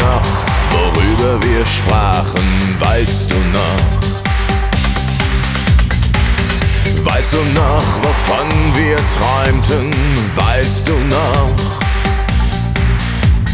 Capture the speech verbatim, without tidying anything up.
noch, worüber wir sprachen? Weißt du noch? Weißt du noch, wovon wir träumten? Weißt du noch?